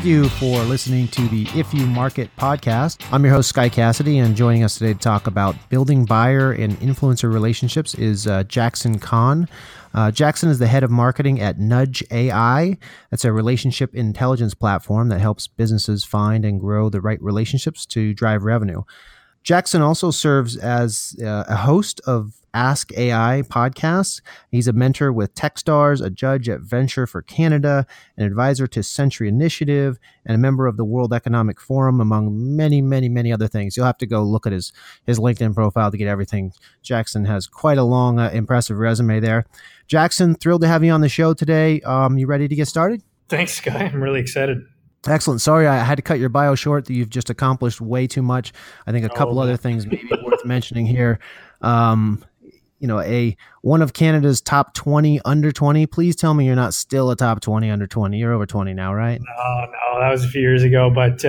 Thank you for listening to the If You Market podcast. I'm your host, Sky Cassidy, and joining us today to talk about building buyer and influencer relationships is Jackson Kahn. Jackson is the head of marketing at Nudge AI. That's a relationship intelligence platform that helps businesses find and grow the right relationships to drive revenue. Jackson also serves as a host of Ask AI podcasts. He's a mentor with Techstars, a judge at Venture for Canada, an advisor to Century Initiative, and a member of the World Economic Forum, among many, many, many other things. You'll have to go look at his LinkedIn profile to get everything. Jackson has quite a long, impressive resume there. Jackson, thrilled to have you on the show today. You ready to get started? Thanks, Sky. I'm really excited. Excellent. Sorry, I had to cut your bio short. You've just accomplished way too much. I think a couple other things maybe worth mentioning here. One of Canada's top 20 under 20. Please tell me you're not still a top 20 under 20. You're over 20 now, right? No, that was a few years ago. But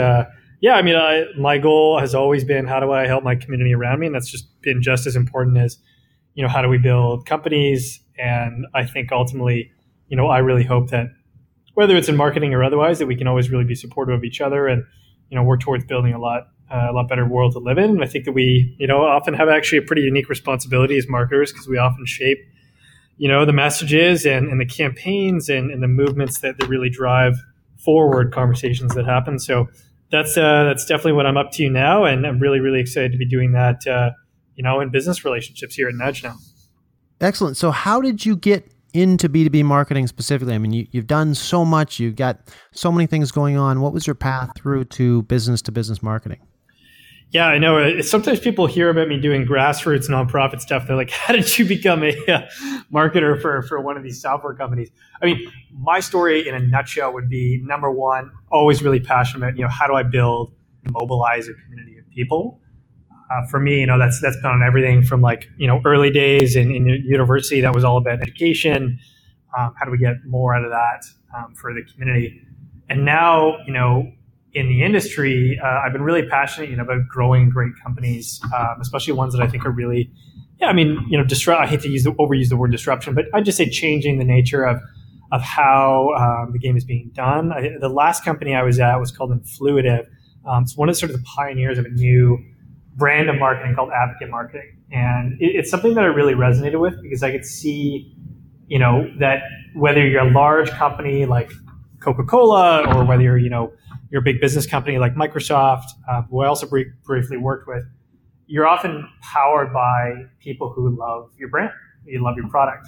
my goal has always been, how do I help my community around me? And that's just been just as important as, how do we build companies? And I think ultimately, I really hope that whether it's in marketing or otherwise, that we can always really be supportive of each other and, work towards building a lot better world to live in. And I think that we, often have actually a pretty unique responsibility as marketers, because we often shape, the messages and the campaigns and the movements that really drive forward conversations that happen. So that's definitely what I'm up to now. And I'm really, really excited to be doing that, in business relationships here at Nudge now. Excellent. So how did you get into B2B marketing specifically? I mean, you've done so much, you've got so many things going on. What was your path through to business marketing? Yeah, I know. Sometimes people hear about me doing grassroots nonprofit stuff. They're like, how did you become a marketer for one of these software companies? I mean, my story in a nutshell would be, number one, always really passionate about, how do I build and mobilize a community of people? For me, that's been on everything from early days in university. That was all about education. How do we get more out of that for the community? And now, in the industry, I've been really passionate, about growing great companies, especially ones that I think are really, I hate to overuse the word disruption, but I'd just say changing the nature of how the game is being done. The last company I was at was called Influitive. It's one of the pioneers of a new brand of marketing called advocate marketing. And it's something that I really resonated with, because I could see, that whether you're a large company like Coca-Cola, or whether you're a big business company like Microsoft, who I also briefly worked with, you're often powered by people who love your brand, you love your product.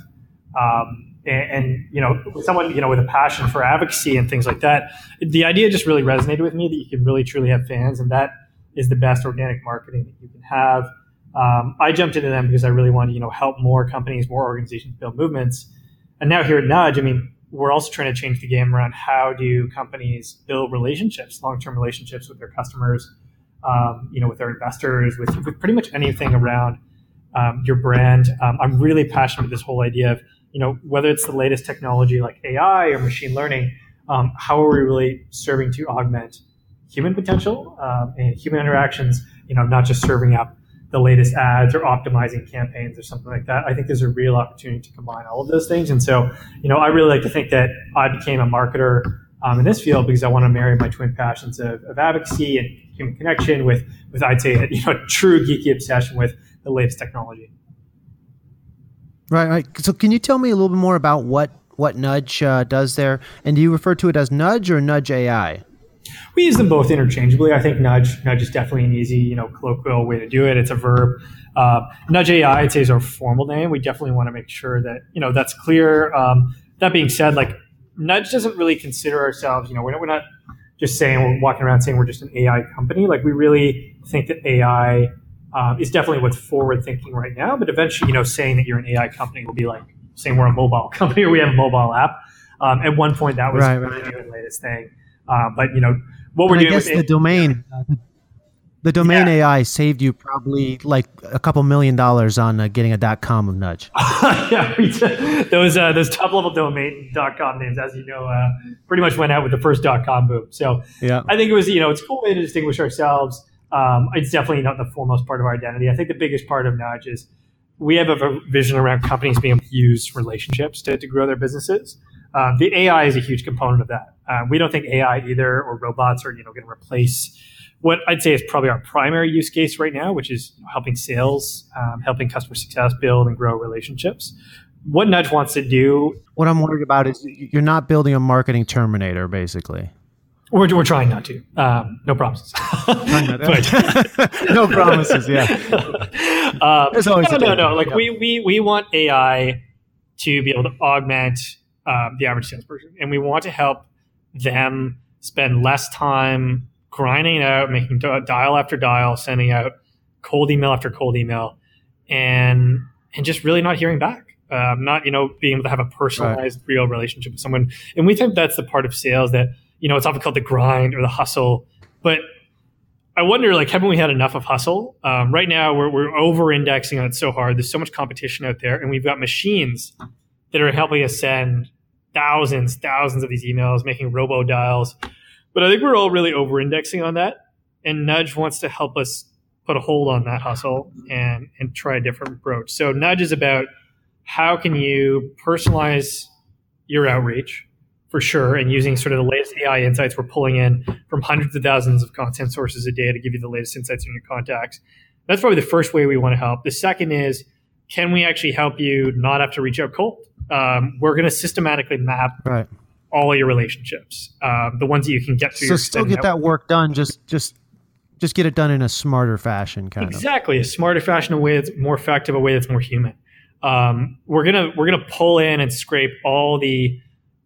Someone, with a passion for advocacy and things like that, the idea just really resonated with me, that you can really truly have fans, and that is the best organic marketing that you can have. I jumped into them because I really wanted to, help more companies, more organizations build movements. And now here at Nudge, we're also trying to change the game around how do companies build relationships, long-term relationships with their customers, with their investors, with pretty much anything around your brand. I'm really passionate with this whole idea of, whether it's the latest technology like AI or machine learning, how are we really serving to augment human potential and human interactions, not just serving up the latest ads or optimizing campaigns or something like that. I think there's a real opportunity to combine all of those things. And so, I really like to think that I became a marketer in this field because I want to marry my twin passions of advocacy and human connection with I'd say, a true geeky obsession with the latest technology. Right. So can you tell me a little bit more about what Nudge does there? And do you refer to it as Nudge or Nudge AI? We use them both interchangeably. I think nudge is definitely an easy, colloquial way to do it. It's a verb. Nudge AI, I'd say, is our formal name. We definitely want to make sure that, that's clear. That being said, Nudge doesn't really consider ourselves, we're not just saying, we're walking around saying we're just an AI company. We really think that AI is definitely what's forward thinking right now. But eventually, saying that you're an AI company will be like saying we're a mobile company or we have a mobile app. At one point, that was the new and latest thing. But what we're doing, I guess the domain, AI saved you probably a couple $1 million on getting a .com of Nudge. Yeah, those top level domain .com names, as you know, pretty much went out with the first .com boom. So yeah. I think it was it's a cool way to distinguish ourselves. It's definitely not the foremost part of our identity. I think the biggest part of Nudge is we have a vision around companies being able to use relationships to grow their businesses. The AI is a huge component of that. We don't think AI either or robots are going to replace what I'd say is probably our primary use case right now, which is helping sales, helping customer success build and grow relationships. What Nudge wants to do. What I'm worried about is you're not building a marketing Terminator, basically. We're trying not to. No promises. No promises. Yeah. There's always no. Like we want AI to be able to augment the average salesperson, and we want to help them spend less time grinding it out, making dial after dial, sending out cold email after cold email, and just really not hearing back. Not being able to have a personalized, real relationship with someone. And we think that's the part of sales that it's often called the grind or the hustle. But I wonder, haven't we had enough of hustle? Right now, we're over-indexing on it so hard. There's so much competition out there, and we've got machines that are helping us send thousands of these emails, making robo dials. But I think we're all really over-indexing on that. And Nudge wants to help us put a hold on that hustle and try a different approach. So Nudge is about how can you personalize your outreach, for sure, and using sort of the latest AI insights we're pulling in from hundreds of thousands of content sources a day to give you the latest insights on your contacts. That's probably the first way we want to help. The second is, can we actually help you not have to reach out cold? We're going to systematically map all your relationships, the ones that you can get to. So still get that work done, just get it done in a smarter fashion, kind of. Exactly, a smarter fashion, a way that's more effective, a way that's more human. We're gonna pull in and scrape all the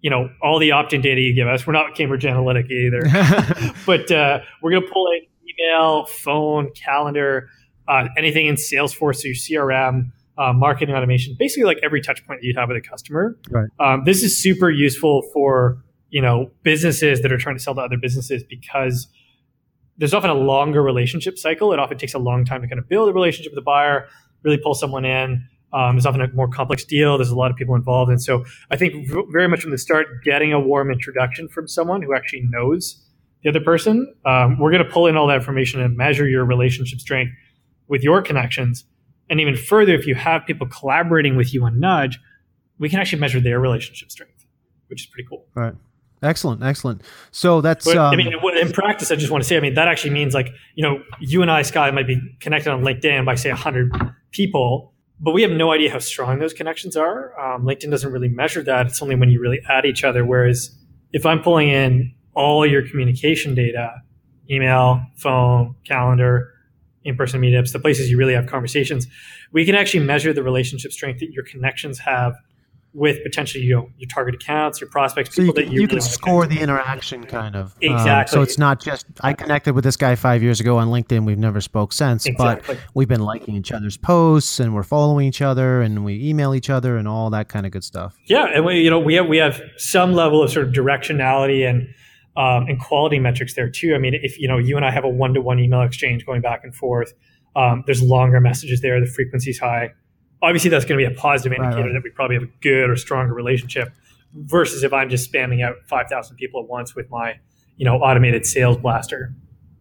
opt-in data you give us. We're not Cambridge Analytica either, but we're gonna pull in email, phone, calendar, anything in Salesforce or your CRM, marketing automation, basically like every touch point that you'd have with a customer. Right. This is super useful for businesses that are trying to sell to other businesses because there's often a longer relationship cycle. It often takes a long time to kind of build a relationship with the buyer, really pull someone in. There's often a more complex deal. There's a lot of people involved. And so I think very much from the start, getting a warm introduction from someone who actually knows the other person, we're going to pull in all that information and measure your relationship strength with your connections. And even further, if you have people collaborating with you on Nudge, we can actually measure their relationship strength, which is pretty cool. Right. Excellent. So that's... But, in practice, I just want to say, that actually means you and I, Sky, might be connected on LinkedIn by, say, 100 people, but we have no idea how strong those connections are. LinkedIn doesn't really measure that. It's only when you really add each other. Whereas if I'm pulling in all your communication data, email, phone, calendar, in-person meetups, the places you really have conversations, we can actually measure the relationship strength that your connections have with potentially your target accounts, your prospects, people that you can score the interaction kind of. Exactly. So it's not just I connected with this guy 5 years ago on LinkedIn. We've never spoke since, exactly. But we've been liking each other's posts and we're following each other and we email each other and all that kind of good stuff. Yeah, and we have some level of sort of directionality and quality metrics there too. If you and I have a one-to-one email exchange going back and forth, there's longer messages there. The frequency's high. Obviously, that's going to be a positive indicator that we probably have a good or stronger relationship versus if I'm just spamming out 5,000 people at once with my, automated sales blaster.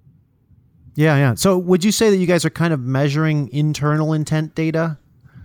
Yeah. So would you say that you guys are kind of measuring internal intent data?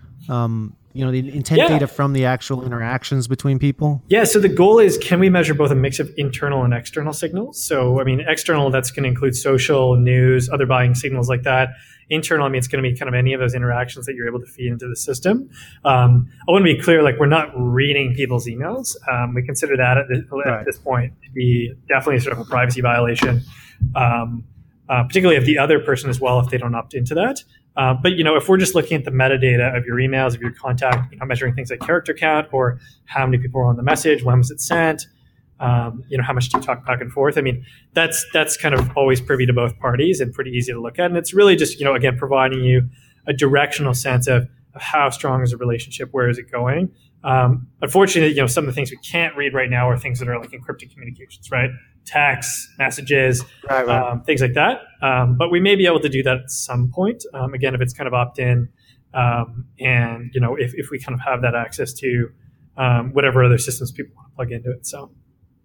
The intent data from the actual interactions between people? Yeah, so the goal is, can we measure both a mix of internal and external signals? So, external, that's going to include social, news, other buying signals like that. Internal, it's going to be kind of any of those interactions that you're able to feed into the system. I want to be clear, we're not reading people's emails. We consider that at this point to be definitely sort of a privacy violation, particularly of the other person as well if they don't opt into that. But if we're just looking at the metadata of your emails, of your contact, measuring things like character count or how many people were on the message, when was it sent, how much do you talk back and forth? That's kind of always privy to both parties and pretty easy to look at. And it's really just, again, providing you a directional sense of how strong is the relationship, where is it going? Unfortunately, some of the things we can't read right now are things that are like encrypted communications, right? Texts, messages, things like that. But we may be able to do that at some point. Again, if it's kind of opt-in, and if we kind of have that access to whatever other systems people want to plug into it. So,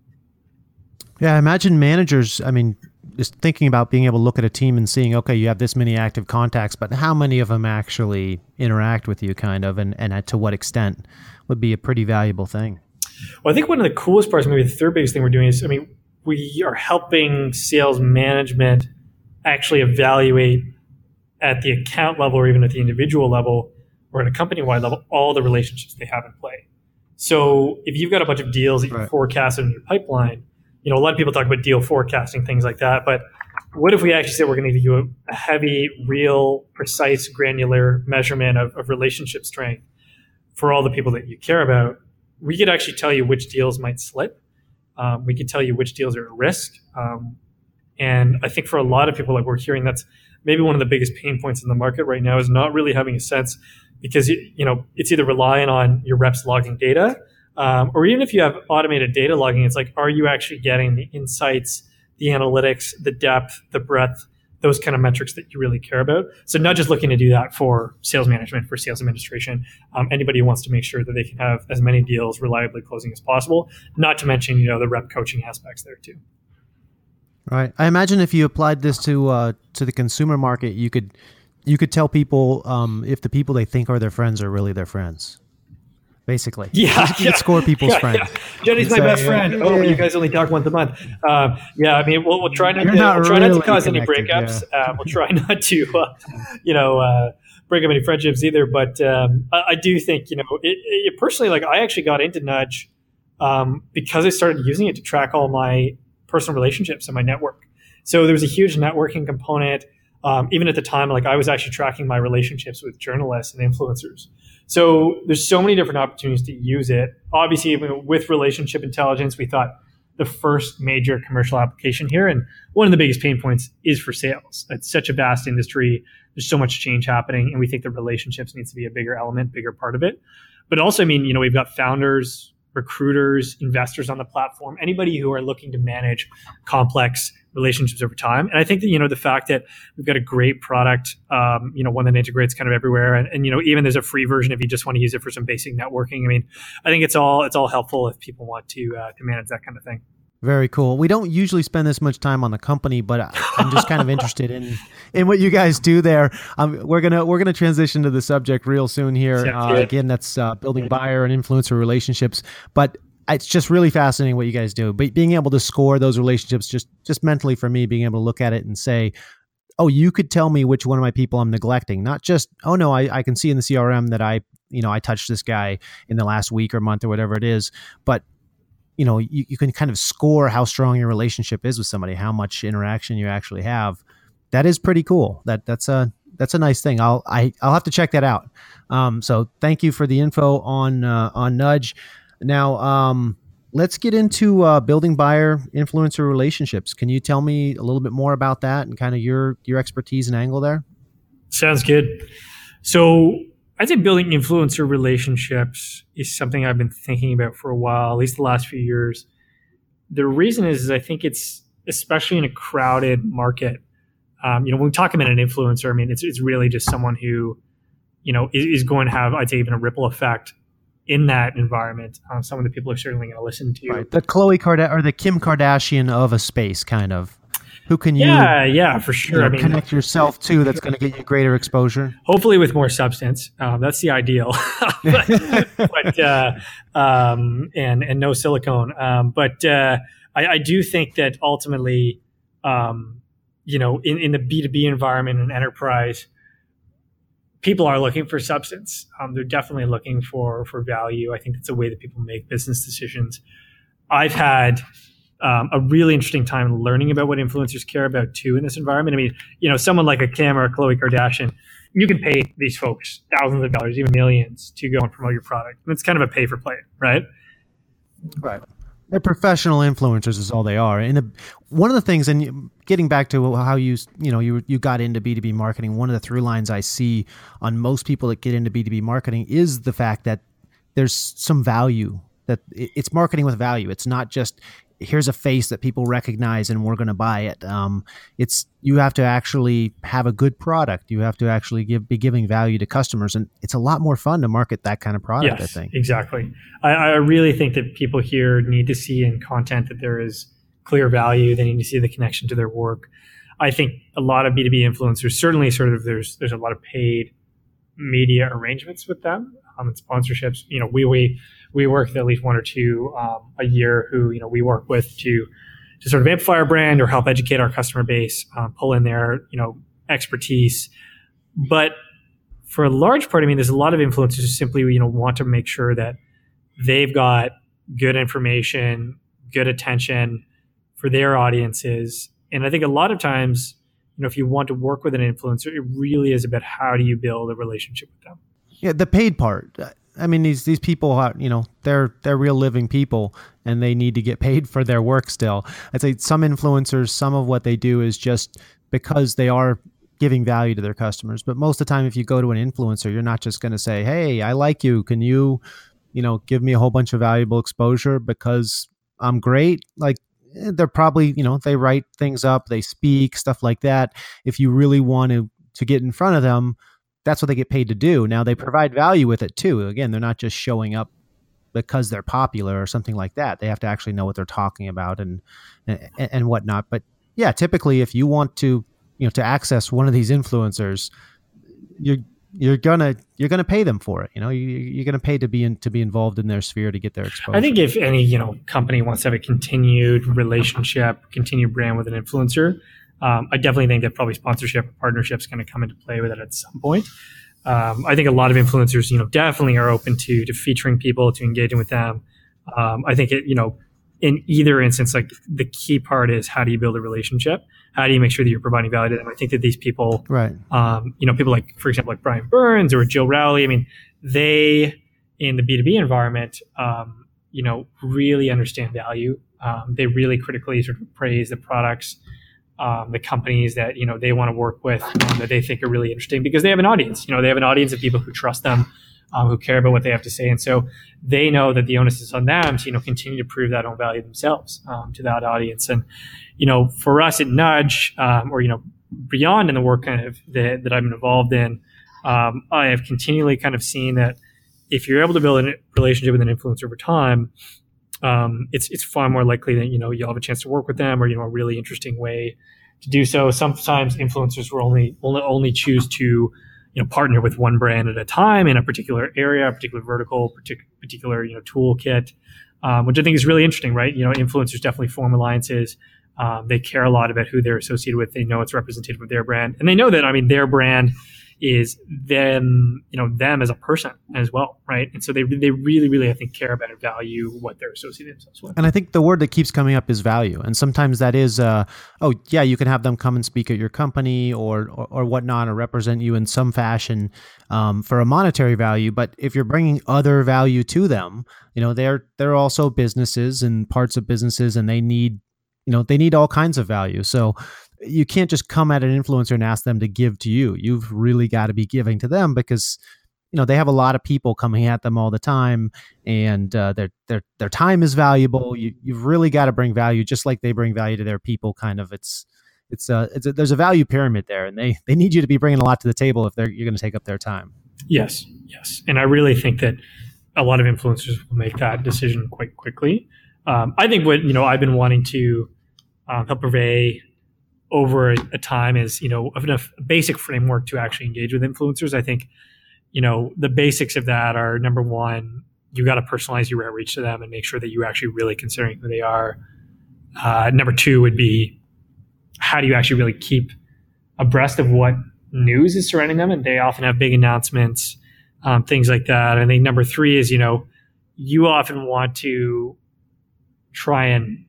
yeah, I imagine managers. Just thinking about being able to look at a team and seeing, okay, you have this many active contacts, but how many of them actually interact with you, kind of, and to what extent would be a pretty valuable thing. Well, I think one of the coolest parts, maybe the third biggest thing we're doing is, we are helping sales management actually evaluate at the account level or even at the individual level or at a company-wide level all the relationships they have in play. So if you've got a bunch of deals that you forecasted in your pipeline, a lot of people talk about deal forecasting, things like that. But what if we actually said we're going to give you a heavy, real, precise, granular measurement of relationship strength for all the people that you care about? We could actually tell you which deals might slip. We could tell you which deals are at risk. And I think for a lot of people, like we're hearing, that's maybe one of the biggest pain points in the market right now is not really having a sense, because it's either relying on your reps logging data, or even if you have automated data logging, it's like, are you actually getting the insights, the analytics, the depth, the breadth, those kind of metrics that you really care about? So not just looking to do that for sales management, for sales administration, anybody who wants to make sure that they can have as many deals reliably closing as possible, not to mention, the rep coaching aspects there too. Right. I imagine if you applied this to the consumer market, you could tell people if the people they think are their friends are really their friends. Basically, you could score people's friends. Yeah. Jenny's my best friend. Oh, you guys only talk once a month. We'll try not to cause any breakups. Yeah. We'll try not to, break up any friendships either. But I do think, personally, like I actually got into Nudge because I started using it to track all my personal relationships and my network. So there was a huge networking component. Even at the time, like I was actually tracking my relationships with journalists and influencers. So there's so many different opportunities to use it. Obviously, even with relationship intelligence, we thought the first major commercial application here, and one of the biggest pain points is for sales. It's such a vast industry. There's so much change happening, and we think the relationships needs to be a bigger element, bigger part of it. But also, we've got founders, recruiters, investors on the platform, anybody who are looking to manage complex relationships over time. And I think that, the fact that we've got a great product, one that integrates kind of everywhere. And even there's a free version if you just want to use it for some basic networking. I think it's all helpful if people want to manage that kind of thing. Very cool. We don't usually spend this much time on the company, but I'm just kind of interested in what you guys do there. We're gonna transition to the subject real soon here. Again, that's building buyer and influencer relationships. But it's just really fascinating what you guys do. But being able to score those relationships, just mentally for me, being able to look at it and say, oh, you could tell me which one of my people I'm neglecting. Not just, oh no, I can see in the CRM that I touched this guy in the last week or month or whatever it is, but you can kind of score how strong your relationship is with somebody, how much interaction you actually have. That is pretty cool. That's a nice thing. I'll have to check that out. So thank you for the info on Nudge. Now, let's get into building buyer influencer relationships. Can you tell me a little bit more about that and kind of your expertise and angle there? Sounds good. So I'd say building influencer relationships is something I've been thinking about for a while, at least the last few years. The reason is I think it's, especially in a crowded market, when we talk about an influencer, it's really just someone who, is going to have, I'd say, even a ripple effect in that environment. Some of the people are certainly going to listen to. Right. The Khloe Kardashian or the Kim Kardashian of a space, kind of. Who can you? Yeah, for sure. Connect yourself to. That's going to get you greater exposure. Hopefully, with more substance. That's the ideal. And no silicone. I do think that ultimately, in the B2B environment and enterprise, people are looking for substance. They're definitely looking for value. I think that's a way that people make business decisions. I've had a really interesting time learning about what influencers care about too in this environment. Someone like a Kim or a Khloe Kardashian, you can pay these folks thousands of dollars, even millions, to go and promote your product. And it's kind of a pay for play, right? Right. They're professional influencers is all they are. And one of the things, and getting back to how you got into B2B marketing, one of the through lines I see on most people that get into B2B marketing is the fact that there's some value, that it's marketing with value. It's not just, here's a face that people recognize and we're going to buy it. You have to actually have a good product. You have to actually be giving value to customers, and it's a lot more fun to market that kind of product. Yes, I think exactly. I really think that people here need to see in content that there is clear value. They need to see the connection to their work. I think a lot of B2B influencers, certainly there's a lot of paid media arrangements with them and sponsorships. We work with at least one or two a year who we work with to sort of amplify our brand or help educate our customer base, pull in their expertise. But for a large part, there's a lot of influencers who simply want to make sure that they've got good information, good attention for their audiences. And I think a lot of times, if you want to work with an influencer, it really is about how do you build a relationship with them. Yeah, the paid part. These people are, they're real living people and they need to get paid for their work still. I'd say some influencers, some of what they do is just because they are giving value to their customers. But most of the time, if you go to an influencer, you're not just going to say, hey, I like you. Can you, give me a whole bunch of valuable exposure because I'm great? Like, they're probably, they write things up, they speak, stuff like that. If you really want to get in front of them, that's what they get paid to do. Now they provide value with it too. Again, they're not just showing up because they're popular or something like that. They have to actually know what they're talking about and whatnot. But yeah, typically if you want to, to access one of these influencers, you're gonna pay them for it. You're gonna pay to be involved in their sphere to get their exposure. I think if any company wants to have a continued relationship, continued brand with an influencer, I definitely think that probably sponsorship partnership is going to come into play with it at some point. I think a lot of influencers, definitely are open to featuring people, to engaging with them. I think it, in either instance, like the key part is how do you build a relationship? How do you make sure that you're providing value to them? I think that these people, right? People like, for example, like Brian Burns or Jill Rowley. They in the B2B environment, really understand value. They really critically sort of appraise the products, the companies that they want to work with, that they think are really interesting because they have an audience. They have an audience of people who trust them, who care about what they have to say, and so they know that the onus is on them to continue to prove that own value themselves to that audience. And for us at Nudge, or beyond in the work kind of that I've been involved in, I have continually kind of seen that if you're able to build a relationship with an influencer over time, it's far more likely that you'll have a chance to work with them, or a really interesting way to do so. Sometimes influencers will only choose to partner with one brand at a time in a particular area, a particular vertical, particular toolkit, which I think is really interesting, right? Influencers definitely form alliances. They care a lot about who they're associated with. They know it's representative of their brand, and they know that their brand is them, them as a person as well, right? And so they really, really, I think, care about and value what they're associating themselves with. And I think the word that keeps coming up is value. And sometimes that is, you can have them come and speak at your company or whatnot, or represent you in some fashion for a monetary value. But if you're bringing other value to them, they're also businesses and parts of businesses, and they need all kinds of value. So you can't just come at an influencer and ask them to give to you. You've really got to be giving to them because, they have a lot of people coming at them all the time, and their time is valuable. You've really got to bring value, just like they bring value to their people. Kind of, there's a value pyramid there, and they need you to be bringing a lot to the table if you're going to take up their time. Yes, and I really think that a lot of influencers will make that decision quite quickly. I think what I've been wanting to help purvey over a time is, a basic framework to actually engage with influencers. I think, the basics of that are, number one, you got to personalize your outreach to them and make sure that you're actually really considering who they are. Number two would be, how do you actually really keep abreast of what news is surrounding them? And they often have big announcements, things like that. I think number three is, you often want to try and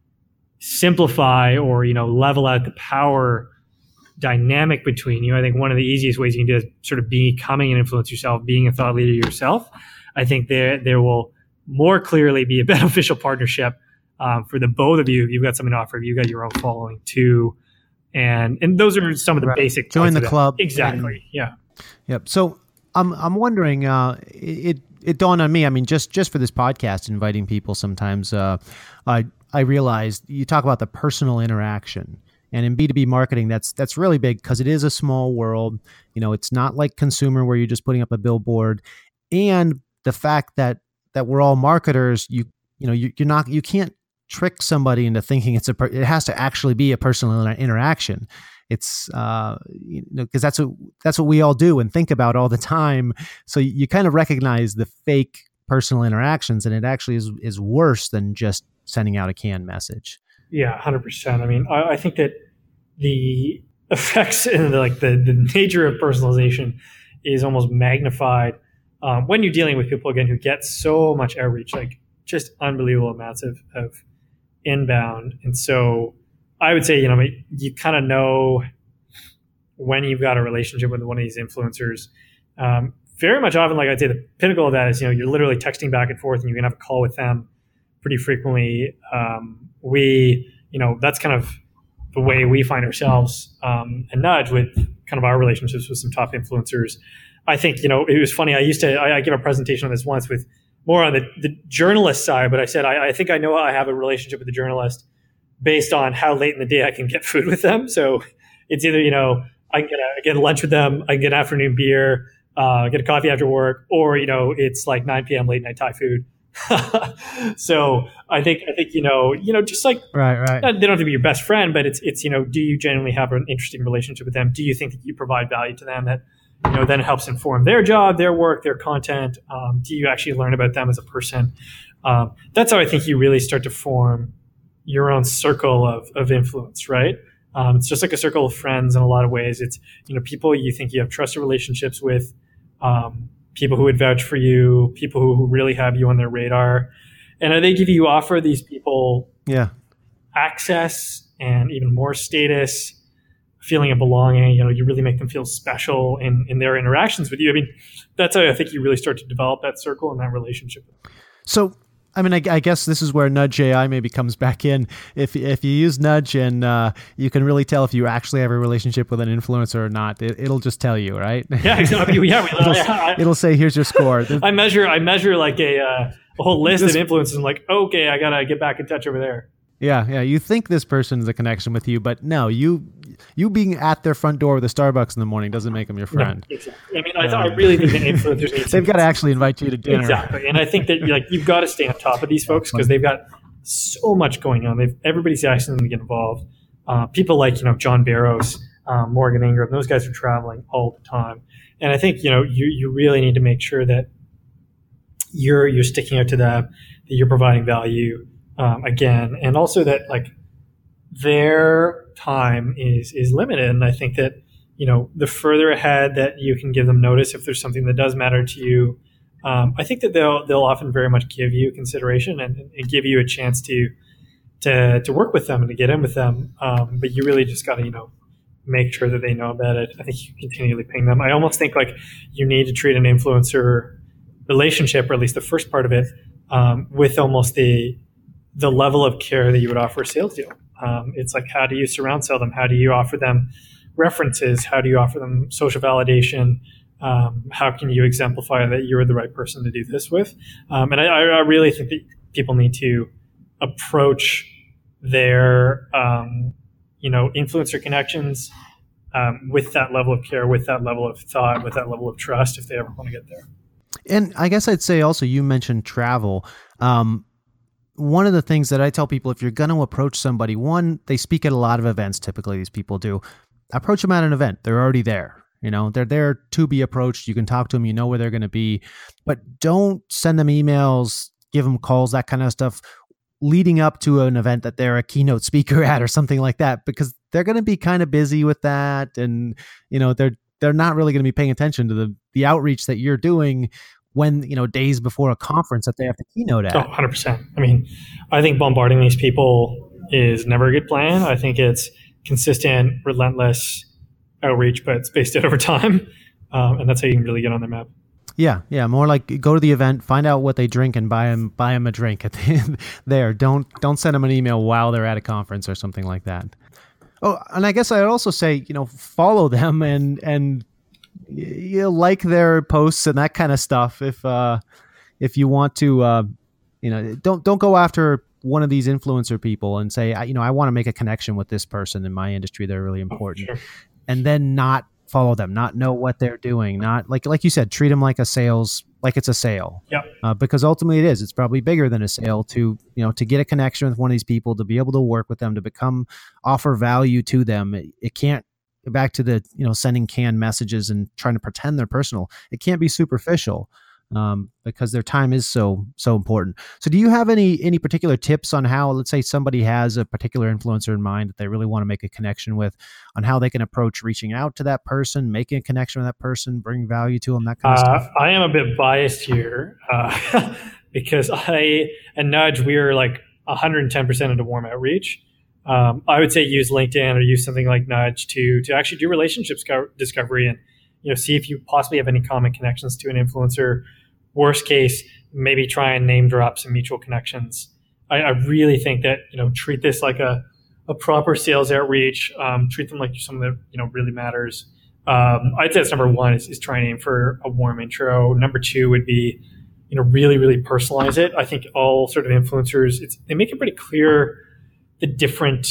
simplify or level out the power dynamic between you. I think one of the easiest ways you can do is sort of becoming an influencer yourself, being a thought leader yourself. I think there will more clearly be a beneficial partnership for the both of you. You've got something to offer. You've got your own following too, and those are some of the basic. Join the club. Exactly. Yeah. Yep. So I'm wondering. It dawned on me. Just for this podcast, inviting people sometimes. I realized you talk about the personal interaction, and in B2B marketing, that's really big because it is a small world. It's not like consumer where you're just putting up a billboard, and the fact that we're all marketers, you can't trick somebody into thinking it has to actually be a personal interaction. It's because that's what we all do and think about all the time. So you kind of recognize the fake personal interactions, and it actually is worse than just sending out a canned message. Yeah, 100%. I mean, I think that the effects and the nature of personalization is almost magnified when you're dealing with people, again, who get so much outreach, like just unbelievable amounts of inbound. And so I would say, you kind of know when you've got a relationship with one of these influencers. Very much often, like I'd say the pinnacle of that is, you're literally texting back and forth and you can have a call with them pretty frequently. That's kind of the way we find ourselves and Nudge with kind of our relationships with some top influencers. I think, it was funny. I give a presentation on this once with more on the journalist side, but I said, I think I know I have a relationship with the journalist based on how late in the day I can get food with them. So it's either, I can get lunch with them, I can get afternoon beer, get a coffee after work, or, it's like 9 p.m. late night Thai food. So I think, just like, right. They don't have to be your best friend, but it's, do you genuinely have an interesting relationship with them? Do you think that you provide value to them that, then helps inform their job, their work, their content? Do you actually learn about them as a person? That's how I think you really start to form your own circle of influence, right? It's just like a circle of friends in a lot of ways. It's, people you think you have trusted relationships with, people who would vouch for you, people who really have you on their radar. And I think if you offer these people access and even more status, feeling of belonging, you really make them feel special in their interactions with you. I mean, that's how I think you really start to develop that circle and that relationship. So, I mean, I guess this is where Nudge AI maybe comes back in. If you use Nudge and you can really tell if you actually have a relationship with an influencer or not, it'll just tell you, right? Yeah, exactly. It'll say, here's your score. I measure like a whole list of influencers. I'm like, okay, I gotta get back in touch over there. Yeah. You think this person is a connection with you, but no, you being at their front door with a Starbucks in the morning doesn't make them your friend. No, exactly. I mean, I really think that influencers need they've got to actually invite you to dinner. Exactly. And I think that you've got to stay on top of these folks because they've got so much going on. Everybody's asking them to get involved. People like, John Barrows, Morgan Ingram, those guys are traveling all the time. And I think, you really need to make sure that you're sticking out to them, that you're providing value. Again, and also that their time is limited. And I think that, the further ahead that you can give them notice, if there's something that does matter to you, I think that they'll often very much give you consideration and give you a chance to work with them and to get in with them. But you really just got to, make sure that they know about it. I think you continually ping them. I almost think you need to treat an influencer relationship, or at least the first part of it, with almost the level of care that you would offer a sales deal. It's like, how do you surround sell them? How do you offer them references? How do you offer them social validation? How can you exemplify that you're the right person to do this with? And I really think that people need to approach their, influencer connections with that level of care, with that level of thought, with that level of trust, if they ever want to get there. And I guess I'd say also, you mentioned travel. One of the things that I tell people, if you're going to approach somebody, one, they speak at a lot of events. Typically, these people do. Approach them at an event. They're already there. They're there to be approached. You can talk to them. You know where they're going to be. But don't send them emails, give them calls, that kind of stuff, leading up to an event that they're a keynote speaker at or something like that, because they're going to be kind of busy with that. And, they're not really going to be paying attention to the outreach that you're doing when, days before a conference that they have to keynote at. Oh, 100%. I mean, I think bombarding these people is never a good plan. I think it's consistent, relentless outreach, but spaced out over time. And that's how you can really get on their map. Yeah. More like go to the event, find out what they drink, and buy them a drink at the end there. Don't send them an email while they're at a conference or something like that. Oh, and I guess I'd also say, follow them and you like their posts and that kind of stuff. If you want to, don't go after one of these influencer people and say, I want to make a connection with this person in my industry. They're really important. Sure. And then not follow them, not know what they're doing, not like you said, treat them like it's a sale. Yeah. Because ultimately it is. It's probably bigger than a sale to get a connection with one of these people, to be able to work with them, to offer value to them. It can't back to the, sending canned messages and trying to pretend they're personal. It can't be superficial, because their time is so important. So do you have any particular tips on how, let's say somebody has a particular influencer in mind that they really want to make a connection with, on how they can approach reaching out to that person, making a connection with that person, bring value to them, that kind of stuff? I am a bit biased here because I and Nudge, we are like 110% into warm outreach. I would say use LinkedIn or use something like Nudge to actually do relationship discovery and see if you possibly have any common connections to an influencer. Worst case, maybe try and name drop some mutual connections. I really think that treat this like a proper sales outreach. Treat them like something that really matters. I'd say that's number one is try and aim for a warm intro. Number two would be really, really personalize it. I think all sort of influencers, they make it pretty clear the different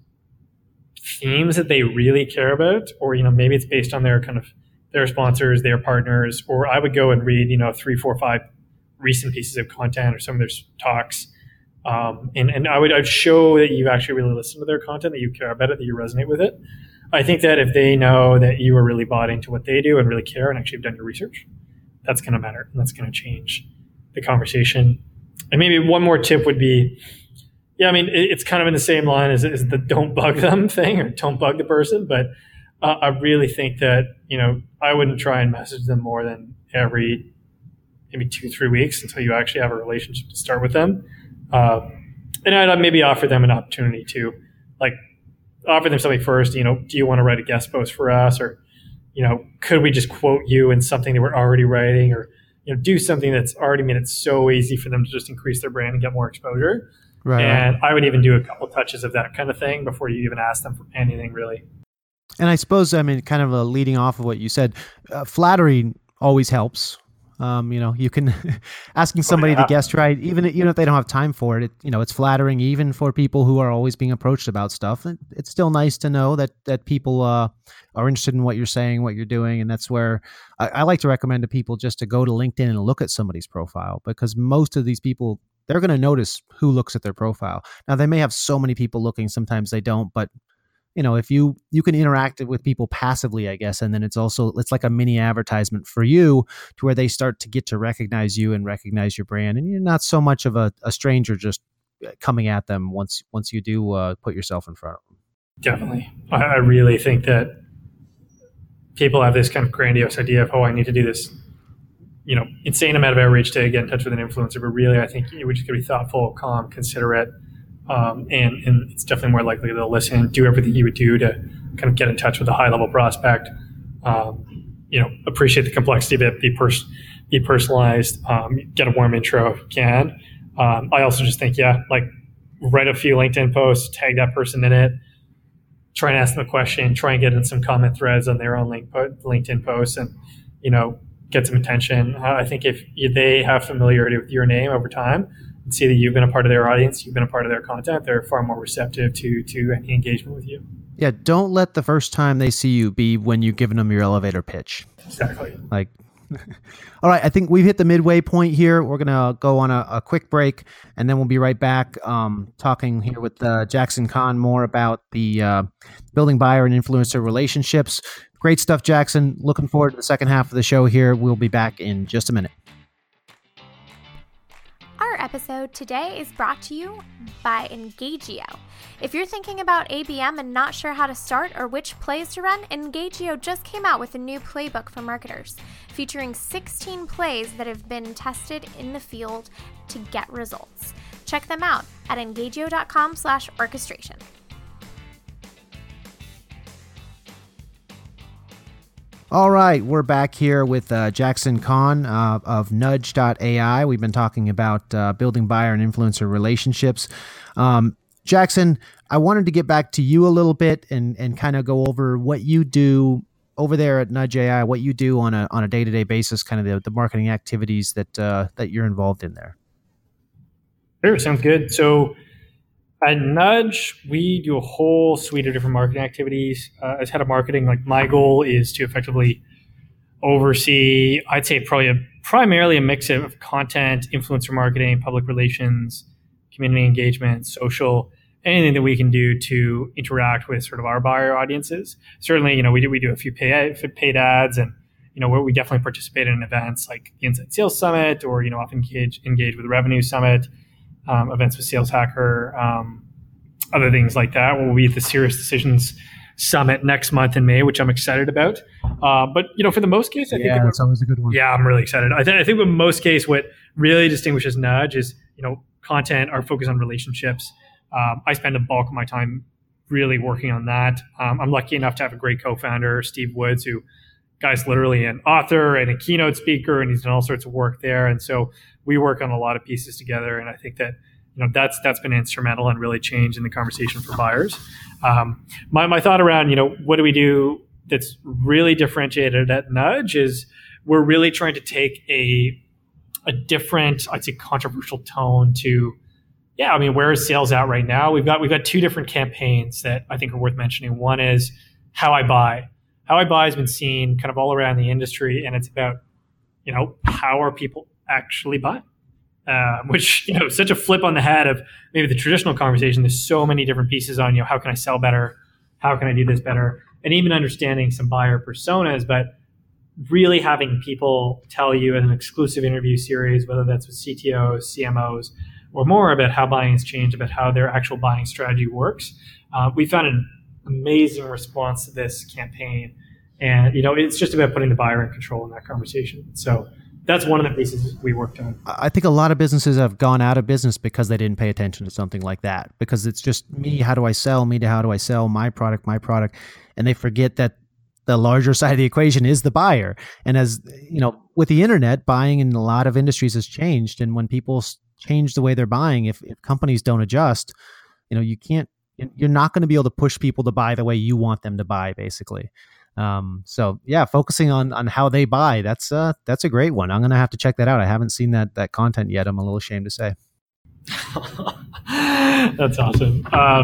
themes that they really care about, or maybe it's based on their sponsors, their partners, or I would go and read 3, 4, 5 recent pieces of content or some of their talks, and I'd show that you actually really listen to their content, that you care about it, that you resonate with it. I think that if they know that you are really bought into what they do and really care and actually have done your research, that's going to matter and that's going to change the conversation. And maybe one more tip would be, it's kind of in the same line as the don't bug them thing, or don't bug the person. But I really think that, I wouldn't try and message them more than every maybe 2-3 weeks until you actually have a relationship to start with them. And I'd maybe offer them an opportunity to offer them something first. Do you want to write a guest post for us? Or, could we just quote you in something that we're already writing? Or, do something that's already made it so easy for them to just increase their brand and get more exposure. Right. And I would even do a couple touches of that kind of thing before you even ask them for anything, really. And I suppose, kind of leading off of what you said, flattery always helps. You can asking somebody to guest write, even if they don't have time for it, it's flattering even for people who are always being approached about stuff. It's still nice to know that people are interested in what you're saying, what you're doing. And that's where I like to recommend to people just to go to LinkedIn and look at somebody's profile, because most of these people, they're going to notice who looks at their profile. Now, they may have so many people looking, sometimes they don't, but if you can interact with people passively, I guess, and then it's like a mini advertisement for you, to where they start to get to recognize you and recognize your brand, and you're not so much of a stranger just coming at them once you do put yourself in front of them. Definitely. I really think that people have this kind of grandiose idea of, I need to do this, insane amount of outreach to get in touch with an influencer, but really I think we just got to be thoughtful, calm, considerate. And it's definitely more likely they'll listen, do everything you would do to kind of get in touch with a high level prospect. Appreciate the complexity of it, be personalized, get a warm intro if you can. I also just think, write a few LinkedIn posts, tag that person in it, try and ask them a question, try and get in some comment threads on their own LinkedIn posts, and, get some attention. I think if they have familiarity with your name over time, and see that you've been a part of their audience, you've been a part of their content, they're far more receptive to any engagement with you. Yeah, don't let the first time they see you be when you've given them your elevator pitch. Exactly. All right, I think we've hit the midway point here. We're going to go on a quick break, and then we'll be right back talking here with Jackson Kahn more about the building buyer and influencer relationships. Great stuff, Jackson. Looking forward to the second half of the show here. We'll be back in just a minute. Our episode today is brought to you by Engagio. If you're thinking about ABM and not sure how to start or which plays to run, Engagio just came out with a new playbook for marketers, featuring 16 plays that have been tested in the field to get results. Check them out at engagio.com/orchestration. All right, we're back here with Jackson Kahn of Nudge.ai. We've been talking about building buyer and influencer relationships. Jackson, I wanted to get back to you a little bit and kind of go over what you do over there at Nudge.ai, what you do on a day-to-day basis, kind of the marketing activities that you're involved in there. Sure, sounds good. So at Nudge, we do a whole suite of different marketing activities. As head of marketing, my goal is to effectively oversee, I'd say primarily a mix of content, influencer marketing, public relations, community engagement, social, anything that we can do to interact with sort of our buyer audiences. Certainly, we do a few paid ads, and we definitely participate in events like the Inside Sales Summit, or often engage with the Revenue Summit, events with Sales Hacker, other things like that. We'll be at the Serious Decisions Summit next month in May, which I'm excited about. But for the most case, I think that's always a good one. Yeah, I'm really excited. I think in most case, what really distinguishes Nudge is content, our focus on relationships. I spend a bulk of my time really working on that. I'm lucky enough to have a great co-founder, Steve Woods, who guy's literally an author and a keynote speaker, and he's done all sorts of work there. And so we work on a lot of pieces together, and I think that that's been instrumental and really changing the conversation for buyers. My thought around what do we do that's really differentiated at Nudge is we're really trying to take a different, I'd say, controversial tone to, where is sales at right now? We've got two different campaigns that I think are worth mentioning. One is How I Buy. How I Buy has been seen kind of all around the industry, and it's about, how are people actually buying? Which, such a flip on the head of maybe the traditional conversation. There's so many different pieces on, how can I sell better? How can I do this better? And even understanding some buyer personas, but really having people tell you in an exclusive interview series, whether that's with CTOs, CMOs, or more, about how buying has changed, about how their actual buying strategy works. We found an amazing response to this campaign. And, it's just about putting the buyer in control in that conversation. So that's one of the pieces we worked on. I think a lot of businesses have gone out of business because they didn't pay attention to something like that, because it's just me, how do I sell, my product. And they forget that the larger side of the equation is the buyer. And as with the internet, buying in a lot of industries has changed. And when people change the way they're buying, if companies don't adjust, you're not going to be able to push people to buy the way you want them to buy, basically. Focusing on how they buy, that's a great one. I'm going to have to check that out. I haven't seen that content yet. I'm a little ashamed to say. That's awesome.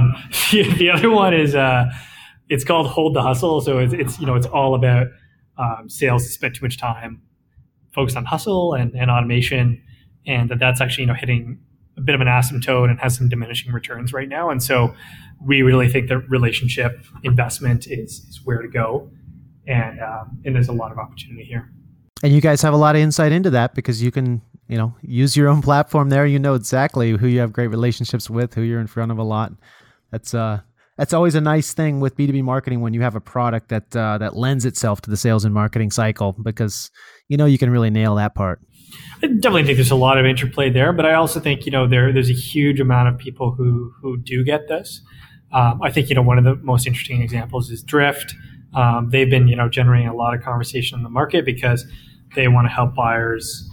The other one is, it's called Hold the Hustle. So it's all about, sales that spend too much time focused on hustle and automation. And that's actually, hitting a bit of an asymptote and has some diminishing returns right now. And so we really think that relationship investment is where to go. And there's a lot of opportunity here. And you guys have a lot of insight into that, because you can, use your own platform there. Exactly who you have great relationships with, who you're in front of a lot. That's always a nice thing with B2B marketing, when you have a product that lends itself to the sales and marketing cycle, because, you can really nail that part. I definitely think there's a lot of interplay there, but I also think, there's a huge amount of people who do get this. I think, one of the most interesting examples is Drift. They've been, generating a lot of conversation in the market because they want to help buyers,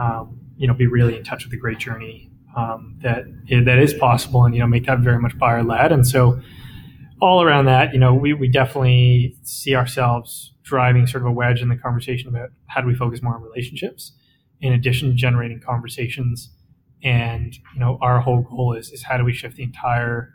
be really in touch with the great journey that is possible, and, make that very much buyer led. And so all around that, we definitely see ourselves driving sort of a wedge in the conversation about how do we focus more on relationships in addition to generating conversations. And, our whole goal is how do we shift the entire,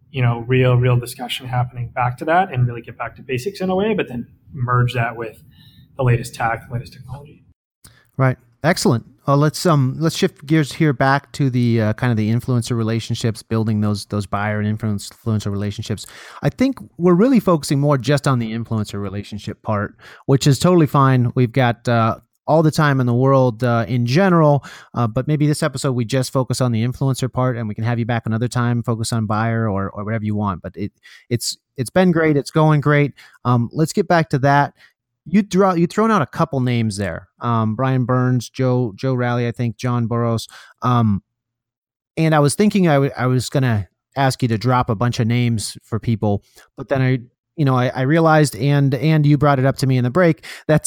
real discussion happening back to that, and really get back to basics in a way, but then merge that with the latest tech, the latest technology. Right. Excellent. Let's shift gears here back to the kind of the influencer relationships, building those buyer and influencer relationships. I think we're really focusing more just on the influencer relationship part, which is totally fine. We've got all the time in the world in general, but maybe this episode we just focus on the influencer part, and we can have you back another time, focus on buyer or whatever you want. But it's been great. It's going great. Let's get back to that. You've thrown out a couple names there. Brian Burns, Joe Raleigh, I think, John Burroughs. And I was thinking I was going to ask you to drop a bunch of names for people, but then I realized, and you brought it up to me in the break, that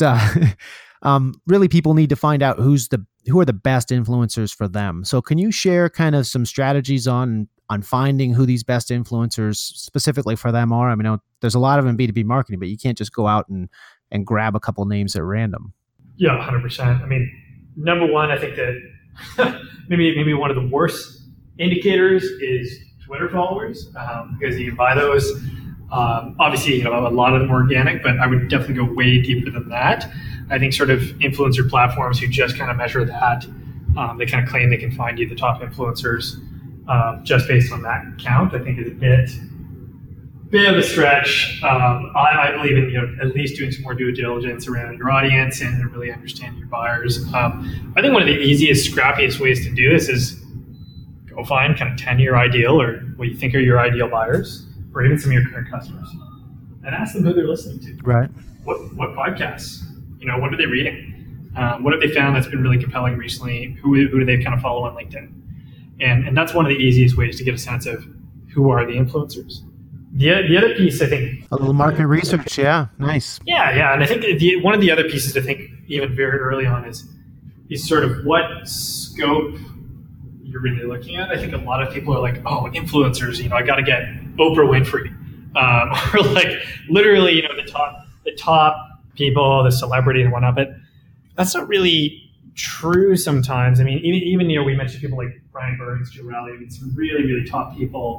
really people need to find out who are the best influencers for them. So can you share kind of some strategies on finding who these best influencers specifically for them are? I mean, there's a lot of them in B2B marketing, but you can't just go out and grab a couple names at random. Yeah, 100%. I mean, number one, I think that maybe one of the worst indicators is Twitter followers, because you can buy those. Obviously, a lot of them are organic, but I would definitely go way deeper than that. I think sort of influencer platforms who just kind of measure that, they kind of claim they can find you the top influencers. just based on that count, I think is a bit of a stretch. I believe in at least doing some more due diligence around your audience and really understanding your buyers. I think one of the easiest, scrappiest ways to do this is go find kind of 10 your ideal or what you think are your ideal buyers, or even some of your current customers, and ask them who they're listening to. Right. What podcasts? What are they reading? What have they found that's been really compelling recently? Who do they kind of follow on LinkedIn? And that's one of the easiest ways to get a sense of who are the influencers. The other piece, I think, a little market research. Yeah, nice. Yeah, and I think one of the other pieces to think even very early on is sort of what scope you're really looking at. I think a lot of people are like, oh, influencers, I got to get Oprah Winfrey, or like literally, the top people, the celebrity and whatnot. But that's not really true sometimes. I mean, even we mentioned people like Brian Burns, Joe Rowley, some really, really top people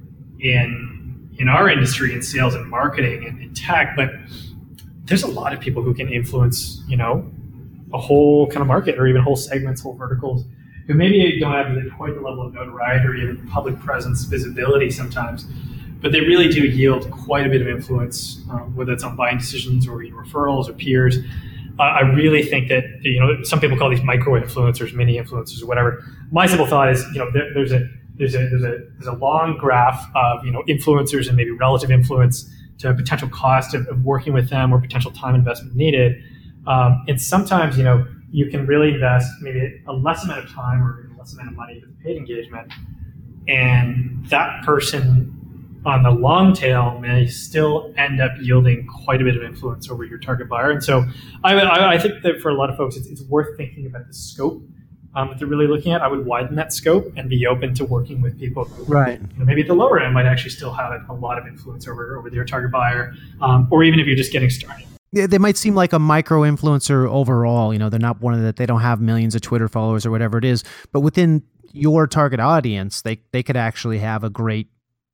in our industry in sales and marketing and in tech, but there's a lot of people who can influence, a whole kind of market or even whole segments, whole verticals, who maybe don't have quite the level of notoriety or even public presence, visibility sometimes, but they really do yield quite a bit of influence, whether it's on buying decisions or referrals or peers. I really think that, some people call these micro influencers, mini influencers, or whatever. My simple thought is, there's a long graph of influencers and maybe relative influence to potential cost of working with them or potential time investment needed. And sometimes you can really invest maybe a less amount of time or less amount of money with paid engagement, and that person on the long tail may still end up yielding quite a bit of influence over your target buyer. And so I think that for a lot of folks, it's worth thinking about the scope that they're really looking at. I would widen that scope and be open to working with people who, right, maybe at the lower end might actually still have a lot of influence over their target buyer, or even if you're just getting started. Yeah, they might seem like a micro influencer overall. They're not one of that. They don't have millions of Twitter followers or whatever it is. But within your target audience, they could actually have a great,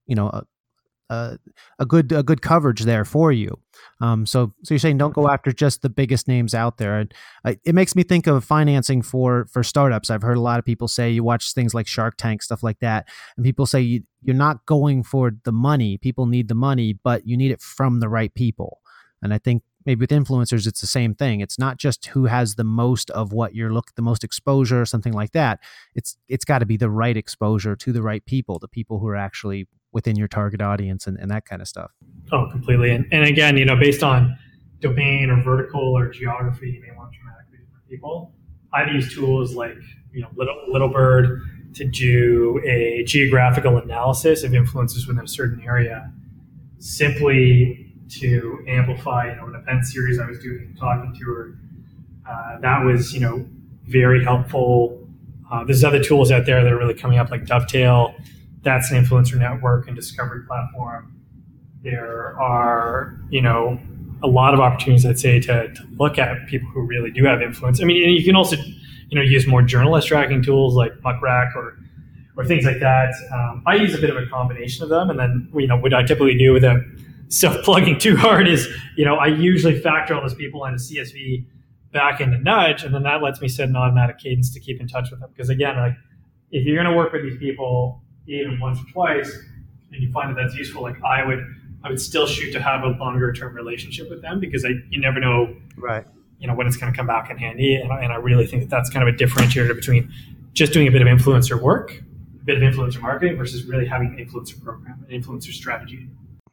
a good coverage there for you. So you're saying don't go after just the biggest names out there. It makes me think of financing for startups. I've heard a lot of people say you watch things like Shark Tank, stuff like that, and people say you're not going for the money. People need the money, but you need it from the right people. And I think maybe with influencers, it's the same thing. It's not just who has the most of what the most exposure or something like that. It's got to be the right exposure to the right people, the people who are actually within your target audience and that kind of stuff. Oh, completely. And again, based on domain or vertical or geography, you may want dramatically different people. I've used tools like, Littlebird to do a geographical analysis of influences within a certain area, simply to amplify, an event series I was doing, talking to her. That was, very helpful. There's other tools out there that are really coming up, like Dovetail. That's an influencer network and discovery platform. There are, a lot of opportunities, I'd say, to look at people who really do have influence. I mean, and you can also, use more journalist tracking tools like Muckrack or things like that. I use a bit of a combination of them. And then, what I typically do without self-plugging too hard is, I usually factor all those people into CSV back into Nudge, and then that lets me set an automatic cadence to keep in touch with them. Because again, like if you're going to work with these people even once or twice, and you find that that's useful, like I would still shoot to have a longer term relationship with them, because you never know, right, when it's going to come back in handy. And I really think that that's kind of a differentiator between just doing a bit of influencer work, a bit of influencer marketing, versus really having an influencer program, an influencer strategy.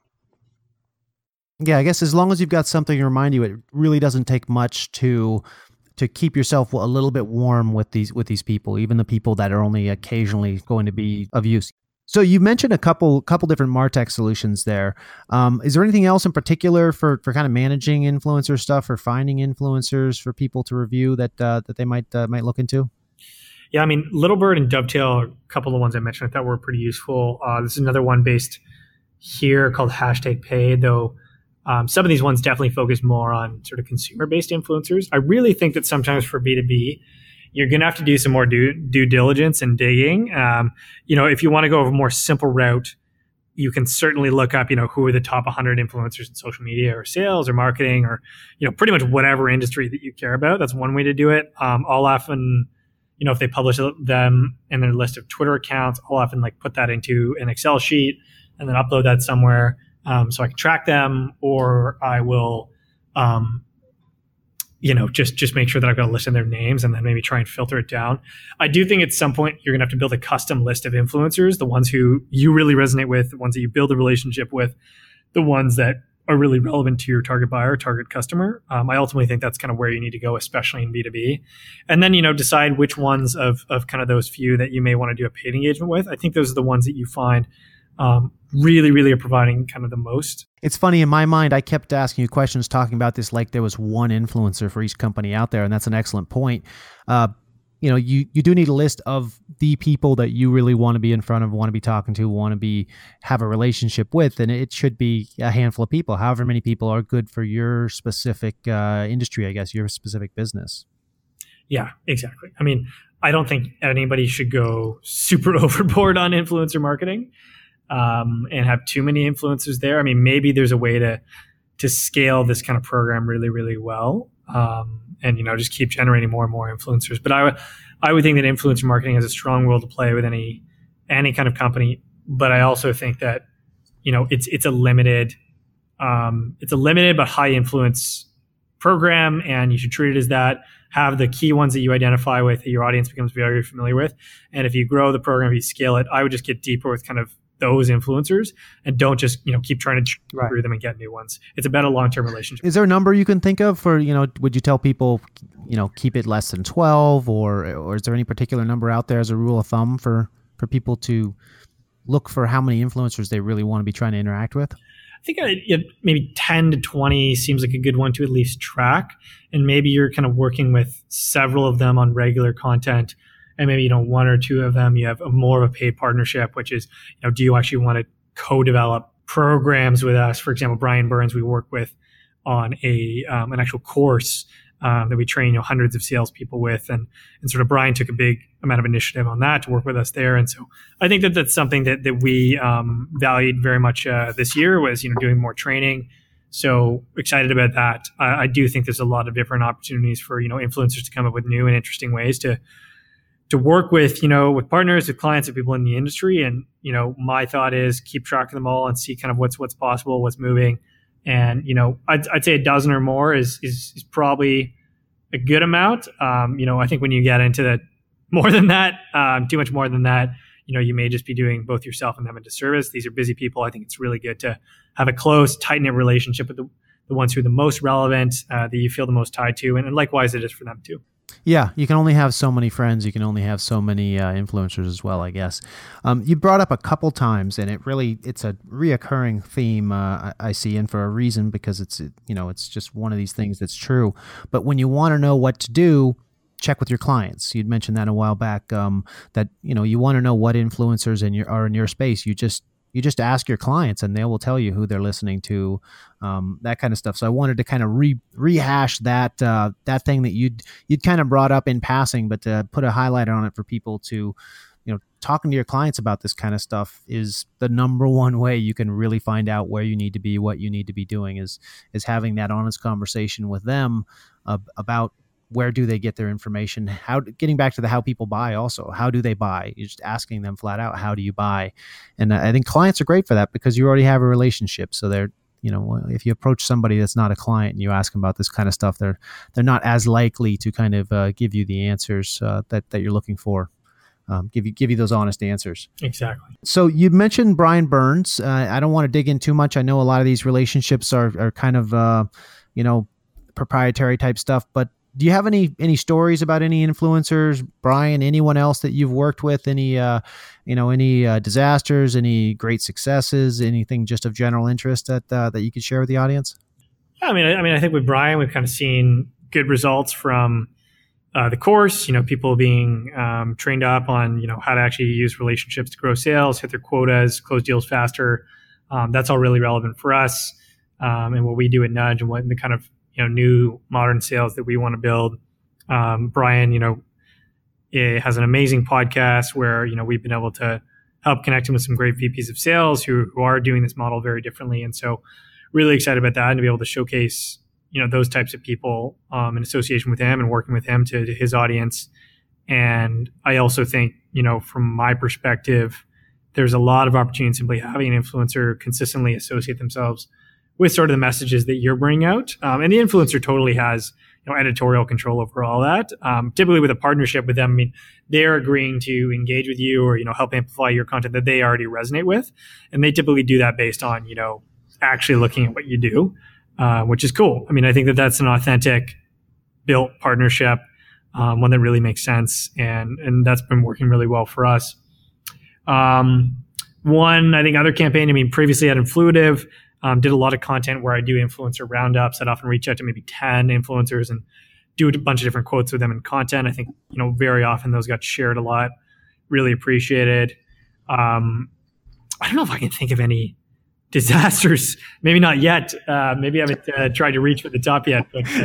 Yeah, I guess as long as you've got something to remind you, it really doesn't take much to keep yourself a little bit warm with these people, even the people that are only occasionally going to be of use. So you mentioned a couple different MarTech solutions there. Is there anything else in particular for kind of managing influencer stuff or finding influencers for people to review that they might look into? Yeah, I mean, Littlebird and Dovetail are a couple of the ones I mentioned I thought were pretty useful. This is another one based here called #Paid, though. Some of these ones definitely focus more on sort of consumer-based influencers. I really think that sometimes for B2B, you're going to have to do some more due diligence and digging. If you want to go a more simple route, you can certainly look up, who are the top 100 influencers in social media or sales or marketing or, pretty much whatever industry that you care about. That's one way to do it. I'll often, if they publish them in their list of Twitter accounts, I'll often like put that into an Excel sheet and then upload that somewhere so I can track them, or I will, just make sure that I've got a list of their names and then maybe try and filter it down. I do think at some point you're going to have to build a custom list of influencers, the ones who you really resonate with, the ones that you build a relationship with, the ones that are really relevant to your target buyer, target customer. I ultimately think that's kind of where you need to go, especially in B2B. And then, decide which ones of kind of those few that you may want to do a paid engagement with. I think those are the ones that you find really, really are providing kind of the most. It's funny, in my mind, I kept asking you questions talking about this like there was one influencer for each company out there, and that's an excellent point. You do need a list of the people that you really want to be in front of, want to be talking to, want to have a relationship with, and it should be a handful of people, however many people are good for your specific industry, I guess, your specific business. Yeah, exactly. I mean, I don't think anybody should go super overboard on influencer marketing and have too many influencers there. I mean, maybe there's a way to scale this kind of program really, really well. And just keep generating more and more influencers. But I would think that influencer marketing has a strong role to play with any kind of company. But I also think that it's a limited but high influence program, and you should treat it as that. Have the key ones that you identify with, that your audience becomes very familiar with. And if you grow the program, if you scale it, I would just get deeper with kind of those influencers and don't just keep trying to through them and get new ones. It's a better long-term relationship. Is there a number you can think of for would you tell people keep it less than 12, or is there any particular number out there as a rule of thumb for people to look for how many influencers they really want to be trying to interact with? I think maybe 10 to 20 seems like a good one to at least track, and maybe you're kind of working with several of them on regular content. And maybe, one or two of them, you have more of a paid partnership, which is, do you actually want to co-develop programs with us? For example, Brian Burns, we work with on an actual course that we train hundreds of salespeople with. And sort of Brian took a big amount of initiative on that to work with us there. And so I think that that's something that we valued very much this year was, doing more training. So excited about that. I do think there's a lot of different opportunities for, influencers to come up with new and interesting ways to work with, with partners, with clients, with people in the industry. And, my thought is keep track of them all and see kind of what's possible, what's moving. And, I'd say a dozen or more is probably a good amount. I think when you get into that more than that, too much more than that, you may just be doing both yourself and them a disservice. These are busy people. I think it's really good to have a close, tight-knit relationship with the ones who are the most relevant, that you feel the most tied to. And likewise, it is for them too. Yeah, you can only have so many friends. You can only have so many influencers as well, I guess. You brought up a couple times, and it's a reoccurring theme I see, and for a reason, because it's just one of these things that's true. But when you want to know what to do, check with your clients. You'd mentioned that a while back, that you want to know what influencers are in your space. You just ask your clients, and they will tell you who they're listening to, that kind of stuff. So I wanted to kind of rehash that thing that you'd kind of brought up in passing, but to put a highlighter on it for people to, talking to your clients about this kind of stuff is the number one way you can really find out where you need to be, what you need to be doing is having that honest conversation with them about where do they get their information? Getting back to how people buy also, how do they buy? You're just asking them flat out, how do you buy? And I think clients are great for that because you already have a relationship. So they're, if you approach somebody that's not a client and you ask them about this kind of stuff, they're not as likely to kind of give you the answers that you're looking for. Give you those honest answers. Exactly. So you mentioned Brian Burns. I don't want to dig in too much. I know a lot of these relationships are kind of, proprietary type stuff, but do you have any stories about any influencers, Brian, anyone else that you've worked with, any disasters, any great successes, anything just of general interest that you could share with the audience? Yeah, I think with Brian, we've kind of seen good results from the course, people being trained up on, how to actually use relationships to grow sales, hit their quotas, close deals faster. That's all really relevant for us and what we do at Nudge and what the kind of new modern sales that we want to build. Brian, it has an amazing podcast where, we've been able to help connect him with some great VPs of sales who are doing this model very differently. And so really excited about that and to be able to showcase, those types of people in association with him and working with him to his audience. And I also think, from my perspective, there's a lot of opportunity in simply having an influencer consistently associate themselves with sort of the messages that you're bringing out. And the influencer totally has editorial control over all that. Typically with a partnership with them, I mean, they're agreeing to engage with you or, help amplify your content that they already resonate with. And they typically do that based on, actually looking at what you do, which is cool. I mean, I think that that's an authentic built partnership, one that really makes sense. And that's been working really well for us. One, I think other campaign, I mean, previously at Influitive, did a lot of content where I do influencer roundups. I'd often reach out to maybe 10 influencers and do a bunch of different quotes with them in content. I think, very often those got shared a lot, really appreciated. I don't know if I can think of any disasters. Maybe not yet. Maybe I haven't tried to reach for the top yet.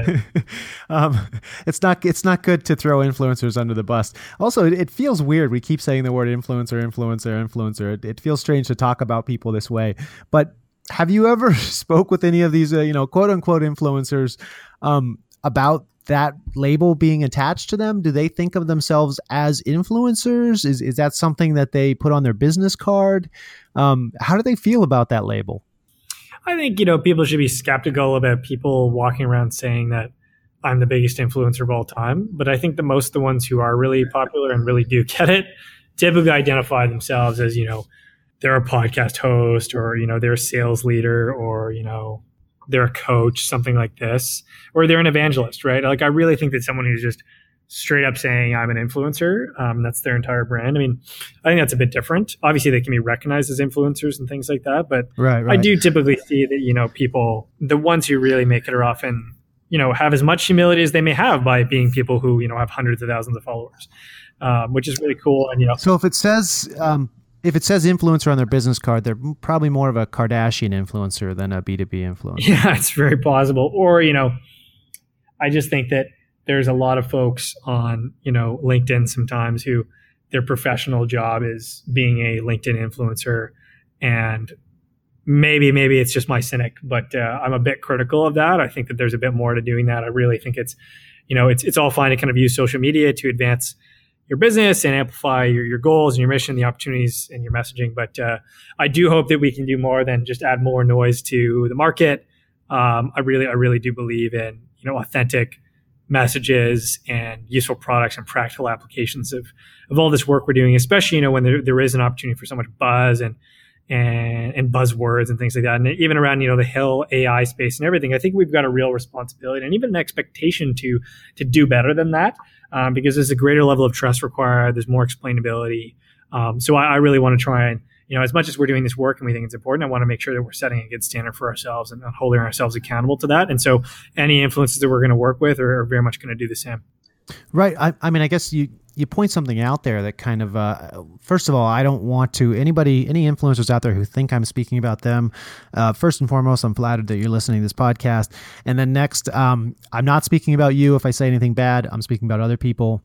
But it's not good to throw influencers under the bus. Also, it feels weird. We keep saying the word influencer. It feels strange to talk about people this way. But have you ever spoke with any of these, quote unquote influencers about that label being attached to them? Do they think of themselves as influencers? Is that something that they put on their business card? How do they feel about that label? I think, people should be skeptical about people walking around saying that I'm the biggest influencer of all time. But I think most of the ones who are really popular and really do get it typically identify themselves as, they're a podcast host or, they're a sales leader or, they're a coach, something like this, or they're an evangelist, right? Like, I really think that someone who's just straight up saying I'm an influencer, that's their entire brand. I mean, I think that's a bit different. Obviously, they can be recognized as influencers and things like that, but right. I do typically see that, people, the ones who really make it are often, have as much humility as they may have by being people who, have hundreds of thousands of followers, which is really cool. And, so if it says influencer on their business card, they're probably more of a Kardashian influencer than a B2B influencer. Yeah, it's very plausible. Or, I just think that there's a lot of folks on, LinkedIn sometimes who their professional job is being a LinkedIn influencer. And maybe it's just my cynic, but I'm a bit critical of that. I think that there's a bit more to doing that. I really think it's, it's all fine to kind of use social media to advance your business and amplify your goals and your mission, the opportunities and your messaging. But I do hope that we can do more than just add more noise to the market. I really do believe in, authentic messages and useful products and practical applications of all this work we're doing, especially, when there is an opportunity for so much buzz and buzzwords and things like that. And even around, the Hill AI space and everything, I think we've got a real responsibility and even an expectation to do better than that. Because there's a greater level of trust required. There's more explainability. So I really want to try and, as much as we're doing this work and we think it's important, I want to make sure that we're setting a good standard for ourselves and holding ourselves accountable to that. And so any influences that we're going to work with are very much going to do the same. Right. I mean, I guess you point something out there that kind of, first of all, I don't want to, any influencers out there who think I'm speaking about them, first and foremost, I'm flattered that you're listening to this podcast. And then next, I'm not speaking about you. If I say anything bad, I'm speaking about other people.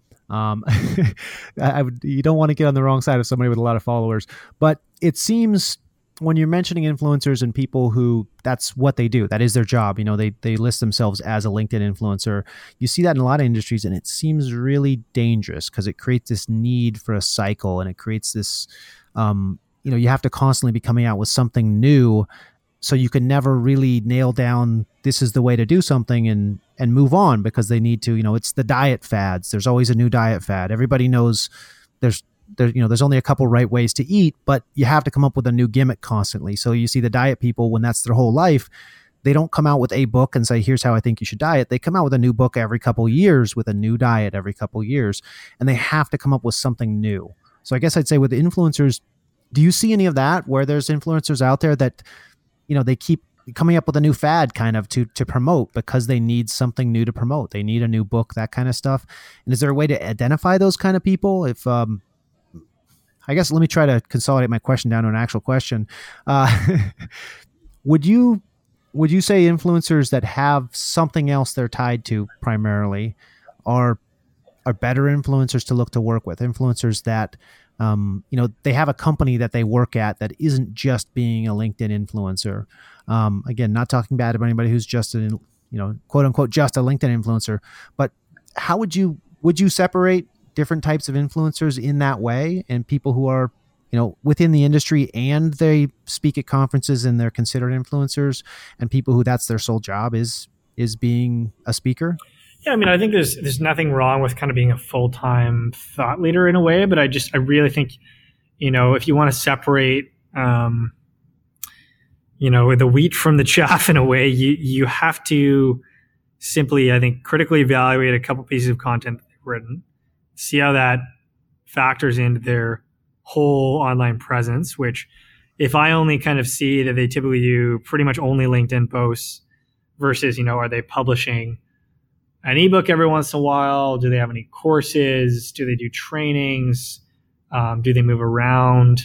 You don't want to get on the wrong side of somebody with a lot of followers, but it seems when you're mentioning influencers and people who that's what they do, that is their job, they list themselves as a LinkedIn influencer. You see that in a lot of industries, and it seems really dangerous because it creates this need for a cycle, and it creates this, you have to constantly be coming out with something new, so you can never really nail down this is the way to do something and move on, because they need to, it's the diet fads. There's always a new diet fad. Everybody knows there's only a couple right ways to eat, but you have to come up with a new gimmick constantly. So you see the diet people, when that's their whole life, they don't come out with a book and say, here's how I think you should diet. They come out with a new book every couple of years with a new diet every couple of years, and they have to come up with something new. So I guess I'd say with the influencers, do you see any of that where there's influencers out there that, they keep coming up with a new fad kind of to promote because they need something new to promote? They need a new book, that kind of stuff. And is there a way to identify those kind of people? If, I guess let me try to consolidate my question down to an actual question. Would you say influencers that have something else they're tied to primarily are better influencers to look to work with? Influencers that, they have a company that they work at that isn't just being a LinkedIn influencer. Again, not talking bad about anybody who's just quote unquote, just a LinkedIn influencer, but how would you separate different types of influencers in that way, and people who are, within the industry and they speak at conferences and they're considered influencers, and people who that's their sole job is being a speaker? Yeah, I mean, I think there's nothing wrong with kind of being a full-time thought leader in a way, but I really think, if you want to separate, the wheat from the chaff in a way, you have to simply, I think, critically evaluate a couple pieces of content that they've written, see how that factors into their whole online presence, which if I only kind of see that they typically do pretty much only LinkedIn posts versus, are they publishing an ebook every once in a while? Do they have any courses? Do they do trainings? Do they move around?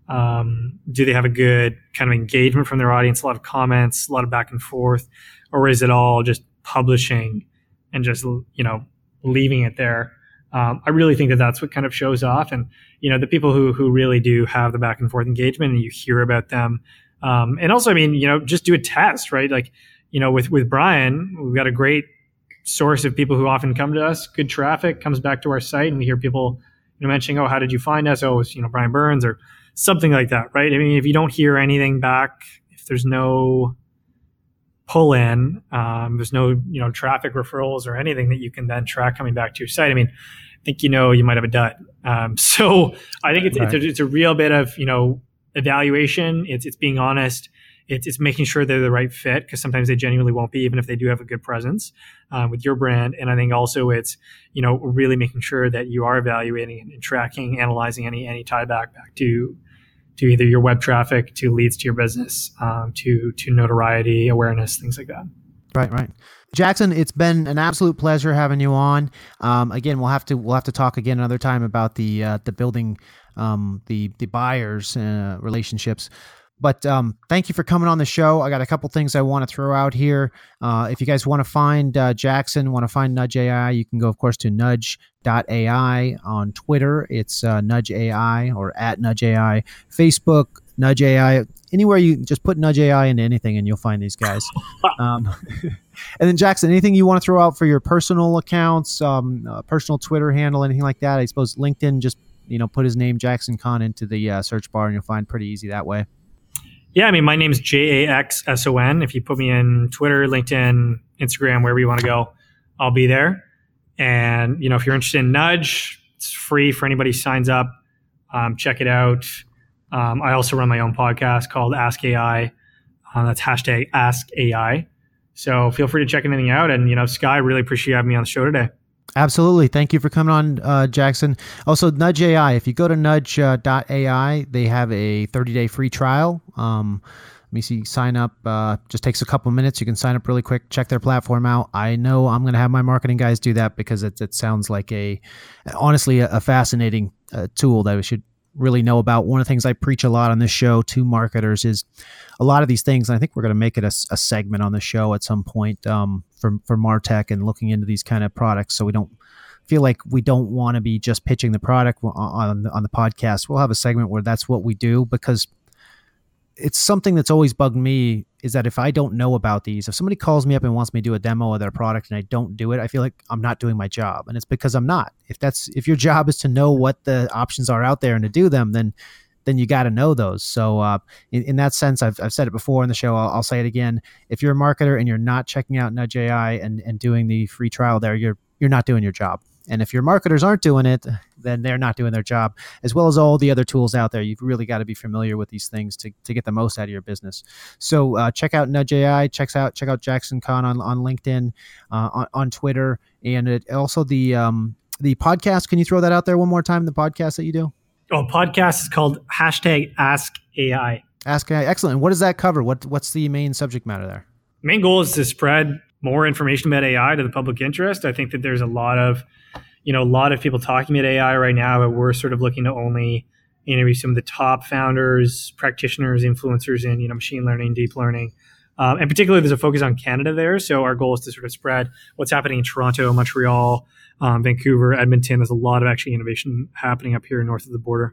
Do they have a good kind of engagement from their audience, a lot of comments, a lot of back and forth? Or is it all just publishing and just, leaving it there? I really think that that's what kind of shows off. And, the people who really do have the back and forth engagement and you hear about them. And also, I mean, just do a test, right? Like, with Brian, we've got a great source of people who often come to us, good traffic comes back to our site, and we hear people, mentioning, oh, how did you find us? Oh, it was, Brian Burns or something like that, right? I mean, if you don't hear anything back, if there's no pull in, there's no, traffic referrals or anything that you can then track coming back to your site. I mean, I think, you might have a dud. So I think it's a real bit of, evaluation. It's being honest. It's making sure they're the right fit, because sometimes they genuinely won't be, even if they do have a good presence with your brand. And I think also it's, really making sure that you are evaluating and tracking, analyzing any tie back to either your web traffic, to leads to your business, to notoriety, awareness, things like that. Right. Jackson, it's been an absolute pleasure having you on. Again, we'll have to talk again another time about the building the buyers relationships. But thank you for coming on the show. I got a couple things I want to throw out here. If you guys want to find Jackson, want to find Nudge AI, you can go, of course, to nudge.ai on Twitter. It's Nudge AI or at Nudge AI. Facebook, Nudge AI. Anywhere you just put Nudge AI into anything and you'll find these guys. And then Jackson, anything you want to throw out for your personal accounts, personal Twitter handle, anything like that? I suppose LinkedIn, just put his name Jackson Kahn into the search bar and you'll find pretty easy that way. Yeah, I mean, my name's JAXSON. If you put me in Twitter, LinkedIn, Instagram, wherever you want to go, I'll be there. And, if you're interested in Nudge, it's free for anybody who signs up. Check it out. I also run my own podcast called Ask AI. That's hashtag Ask AI. So feel free to check anything out. And, Sky, really appreciate you having me on the show today. Absolutely. Thank you for coming on, Jackson. Also, Nudge AI. If you go to nudge.ai, they have a 30-day free trial. Let me see. Sign up. Just takes a couple minutes. You can sign up really quick. Check their platform out. I know I'm going to have my marketing guys do that because it sounds like honestly a fascinating tool that we should really know about. One of the things I preach a lot on this show to marketers is a lot of these things, and I think we're going to make it a segment on the show at some point for MarTech and looking into these kind of products, so we don't feel like we don't want to be just pitching the product on the podcast. We'll have a segment where that's what we do, because it's something that's always bugged me is that if I don't know about these, if somebody calls me up and wants me to do a demo of their product and I don't do it, I feel like I'm not doing my job. And it's because I'm not. If your job is to know what the options are out there and to do them, then you got to know those. So in that sense, I've said it before in the show. I'll say it again. If you're a marketer and you're not checking out Nudge AI and doing the free trial there, you're not doing your job. And if your marketers aren't doing it, then they're not doing their job, as well as all the other tools out there. You've really got to be familiar with these things to get the most out of your business. So check out Nudge AI, check out Jackson Kahn on LinkedIn, on Twitter, and also the podcast. Can you throw that out there one more time? The podcast that you do? Oh, podcast is called hashtag Ask AI. Ask AI, excellent. And what does that cover? What's the main subject matter there? Main goal is to spread more information about AI to the public interest. I think that there's a lot of people talking about AI right now, but we're sort of looking to only interview some of the top founders, practitioners, influencers in, machine learning, deep learning. And particularly there's a focus on Canada there. So our goal is to sort of spread what's happening in Toronto, Montreal, Vancouver, Edmonton. There's a lot of actually innovation happening up here north of the border.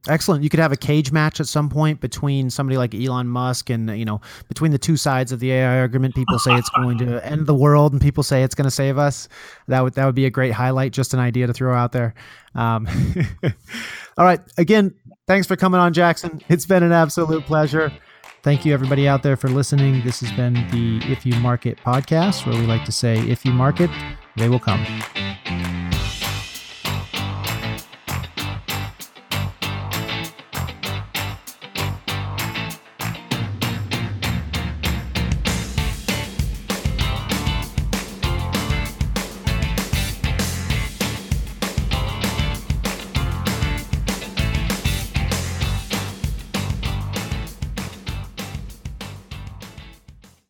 Excellent. You could have a cage match at some point between somebody like Elon Musk and, between the two sides of the AI argument. People say it's going to end the world and people say it's going to save us. That would be a great highlight, just an idea to throw out there. All right. Again, thanks for coming on, Jackson. It's been an absolute pleasure. Thank you, everybody out there, for listening. This has been the If You Market podcast, where we like to say, if you market, they will come.